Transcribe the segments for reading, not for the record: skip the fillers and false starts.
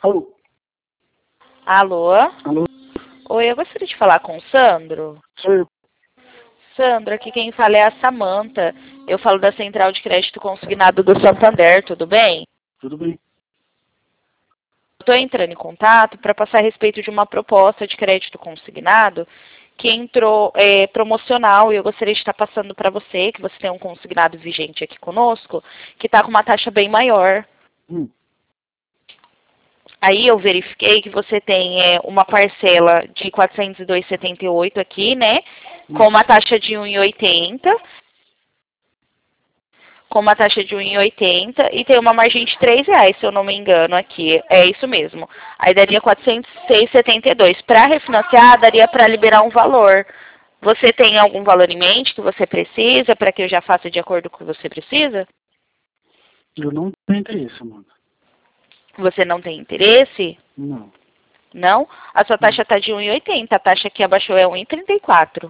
Alô? Alô? Alô? Oi, eu gostaria de falar com o Sandro. Sou eu. Sandro, aqui quem fala é a Samanta. Eu falo da Central de Crédito Consignado do Santander, tudo bem? Tudo bem? Estou entrando em contato para passar a respeito de uma proposta de crédito consignado que entrou promocional e eu gostaria de estar passando para você, que você tem um consignado vigente aqui conosco, que está com uma taxa bem maior. Aí eu verifiquei que você tem uma parcela de 402,78 aqui, né? Com uma taxa de 1,80, com uma taxa de 1,80 e tem uma margem de R$ 3, se eu não me engano, aqui. É isso mesmo. Aí daria 406,72. Para refinanciar, daria para liberar um valor. Você tem algum valor em mente que você precisa para que eu já faça de acordo com o que você precisa? Eu não tenho interesse, Amanda. Você não tem interesse? Não. Não? A sua taxa está de 1,80. A taxa que abaixou é 1,34.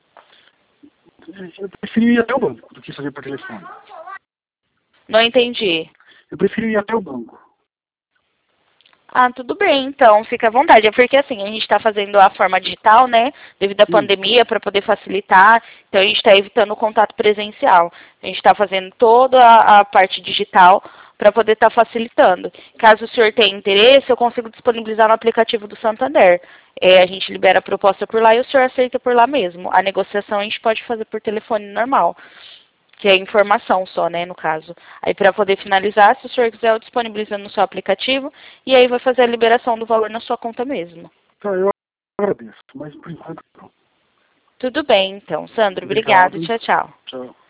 Eu prefiro ir até o banco do que fazer por telefone. Não entendi. Eu prefiro ir até o banco. Ah, tudo bem, então, fica à vontade. É porque, assim, a gente está fazendo a forma digital, né, devido à pandemia, para poder facilitar. Então, a gente está evitando o contato presencial. A gente está fazendo toda a parte digital para poder estar facilitando. Caso o senhor tenha interesse, eu consigo disponibilizar no aplicativo do Santander. A gente libera a proposta por lá e o senhor aceita por lá mesmo. A negociação a gente pode fazer por telefone normal. Que é informação só, né, no caso. Aí para poder finalizar, se o senhor quiser, eu disponibilizo no seu aplicativo e aí vai fazer a liberação do valor na sua conta mesmo. Tá, eu agradeço, mas por enquanto não. Tudo bem, então. Sandro, obrigado. Obrigado. Tchau, tchau. Tchau.